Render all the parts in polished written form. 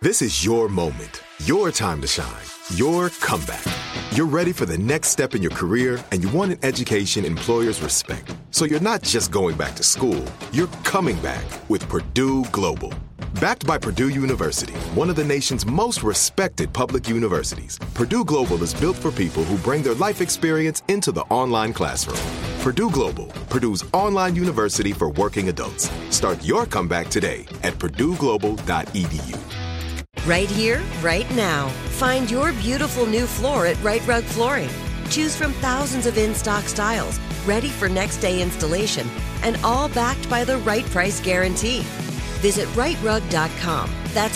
This is your moment, your time to shine, your comeback. You're ready for the next step in your career, and you want an education employers respect. So you're not just going back to school, you're coming back with Purdue Global. Backed by Purdue University, one of the nation's most respected public universities, Purdue Global is built for people who bring their life experience into the online classroom. Purdue Global, Purdue's online university for working adults. Start your comeback today at purdueglobal.edu. Right here, right now. Find your beautiful new floor at Rite Rug Flooring. Choose from thousands of in-stock styles, ready for next day installation, and all backed by the right price guarantee. Visit riterug.com. That's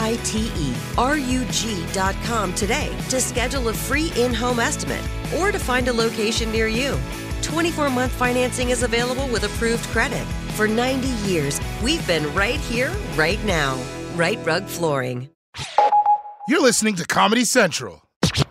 RITERUG.com today to schedule a free in-home estimate or to find a location near you. 24-month financing is available with approved credit. For 90 years, we've been right here, right now. Rite Rug Flooring. You're listening to Comedy Central.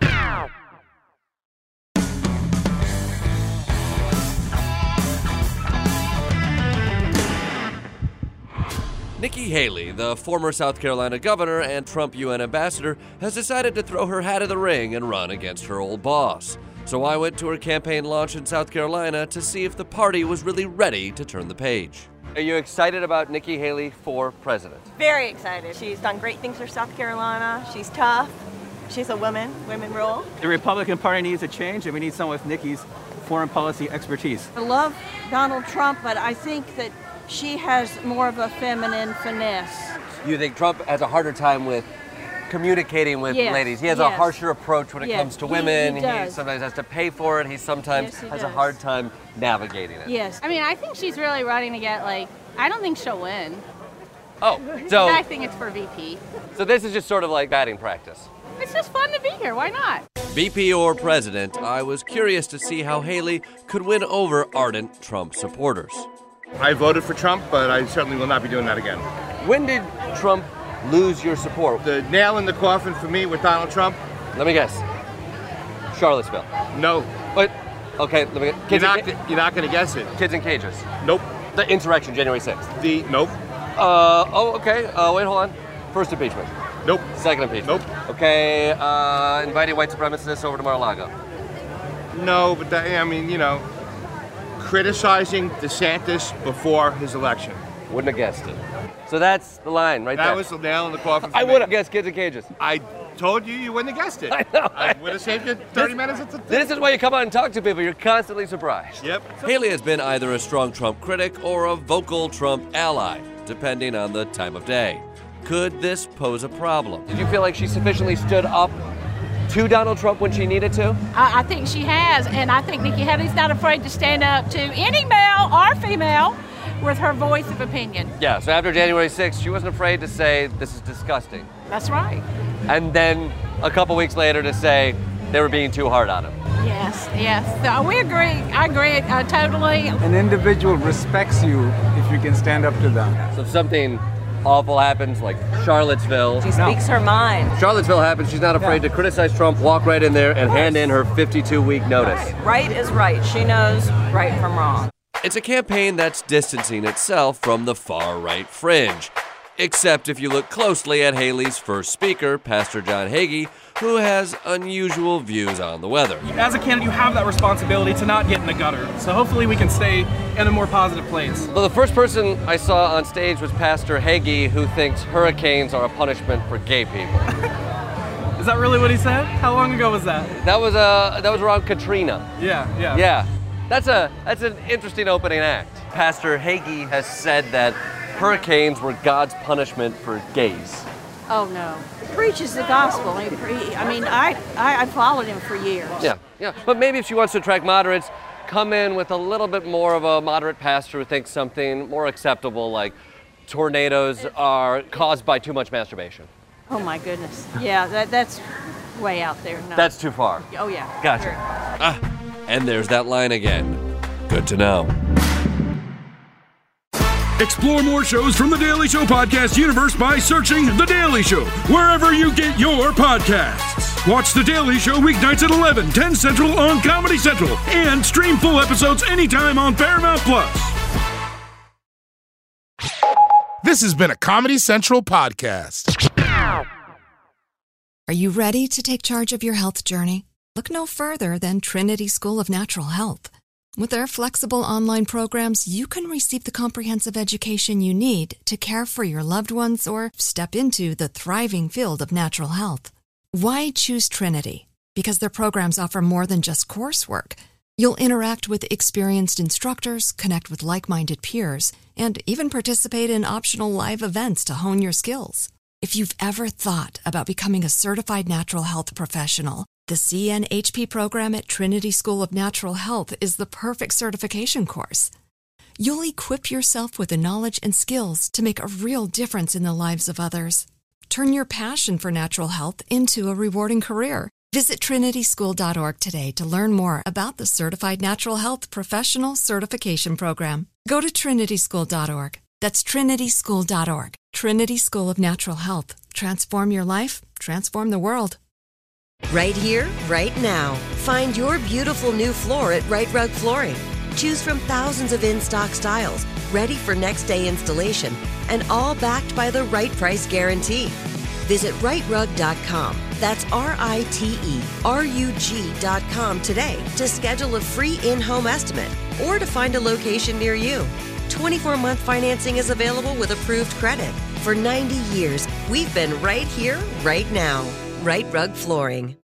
Nikki Haley, the former South Carolina governor and Trump UN ambassador, has decided to throw her hat in the ring and run against her old boss. So I went to her campaign launch in South Carolina to see if the party was really ready to turn the page. Are you excited about Nikki Haley for president? Very excited. She's done great things for South Carolina. She's tough. She's a woman rule. The Republican Party needs a change, and we need someone with Nikki's foreign policy expertise. I love Donald Trump, but I think that she has more of a feminine finesse. You think Trump has a harder time with communicating with ladies? He has a harsher approach when it comes to women. He does. He sometimes has to pay for it. He sometimes has a hard time navigating it. Yes. I mean, I think she's really running to get, I don't think she'll win. Oh, so I think it's for VP. So this is just sort of like batting practice. It's just fun to be here. Why not? VP or president, I was curious to see how Haley could win over ardent Trump supporters. I voted for Trump, but I certainly will not be doing that again. When did Trump lose your support? The nail in the coffin for me with Donald Trump? Let me guess. Charlottesville. No. But, okay, let me guess. You're not going to guess it. Kids in cages. Nope. The insurrection, January 6th. Nope. Okay. Wait, hold on. First impeachment. Nope. Second impeachment. Nope. Okay, inviting white supremacists over to Mar-a-Lago. No, but criticizing DeSantis before his election. Wouldn't have guessed it. So that's the line right there. That was the nail in the coffin for I me. would have guessed kids in cages. I told you wouldn't have guessed it. I know. I would have saved you 30 minutes. This is why you come on and talk to people. You're constantly surprised. Yep. Haley has been either a strong Trump critic or a vocal Trump ally, depending on the time of day. Could this pose a problem? Did you feel like she sufficiently stood up to Donald Trump when she needed to? I think she has, and I think Nikki Haley's not afraid to stand up to any male or female with her voice of opinion. Yeah, so after January 6th, she wasn't afraid to say, this is disgusting. That's right. And then a couple weeks later to say they were being too hard on him. Yes. So we agree. I agree totally. An individual respects you if you can stand up to them. So if something awful happens, like Charlottesville. She speaks her mind. Charlottesville happens, she's not afraid to criticize Trump, walk right in there, and hand in her 52-week notice. Right is right. She knows right from wrong. It's a campaign that's distancing itself from the far-right fringe. Except if you look closely at Haley's first speaker, Pastor John Hagee, who has unusual views on the weather. As a candidate, you have that responsibility to not get in the gutter. So hopefully we can stay in a more positive place. Well, the first person I saw on stage was Pastor Hagee, who thinks hurricanes are a punishment for gay people. Is that really what he said? How long ago was that? That was around Katrina. Yeah. That's an interesting opening act. Pastor Hagee has said that hurricanes were God's punishment for gays. Oh, no. He preaches the gospel. I followed him for years. Yeah. But maybe if she wants to attract moderates, come in with a little bit more of a moderate pastor who thinks something more acceptable, like tornadoes are caused by too much masturbation. Oh, my goodness. Yeah, that's way out there. No. That's too far. Oh, yeah. Gotcha. And there's that line again. Good to know. Explore more shows from The Daily Show podcast universe by searching The Daily Show wherever you get your podcasts. Watch The Daily Show weeknights at 11, 10 Central on Comedy Central, and stream full episodes anytime on Paramount Plus. This has been a Comedy Central podcast. Are you ready to take charge of your health journey? Look no further than Trinity School of Natural Health. With their flexible online programs, you can receive the comprehensive education you need to care for your loved ones or step into the thriving field of natural health. Why choose Trinity? Because their programs offer more than just coursework. You'll interact with experienced instructors, connect with like-minded peers, and even participate in optional live events to hone your skills. If you've ever thought about becoming a certified natural health professional, the CNHP program at Trinity School of Natural Health is the perfect certification course. You'll equip yourself with the knowledge and skills to make a real difference in the lives of others. Turn your passion for natural health into a rewarding career. Visit trinityschool.org today to learn more about the Certified Natural Health Professional Certification Program. Go to trinityschool.org. That's trinityschool.org. Trinity School of Natural Health. Transform your life, transform the world. Right here, right now. Find your beautiful new floor at Right Rug Flooring. Choose from thousands of in-stock styles, ready for next day installation, and all backed by the right price guarantee. Visit rightrug.com. That's RITERUG.com today to schedule a free in-home estimate or to find a location near you. 24-month financing is available with approved credit. For 90 years, we've been right here, right now. Right Rug Flooring.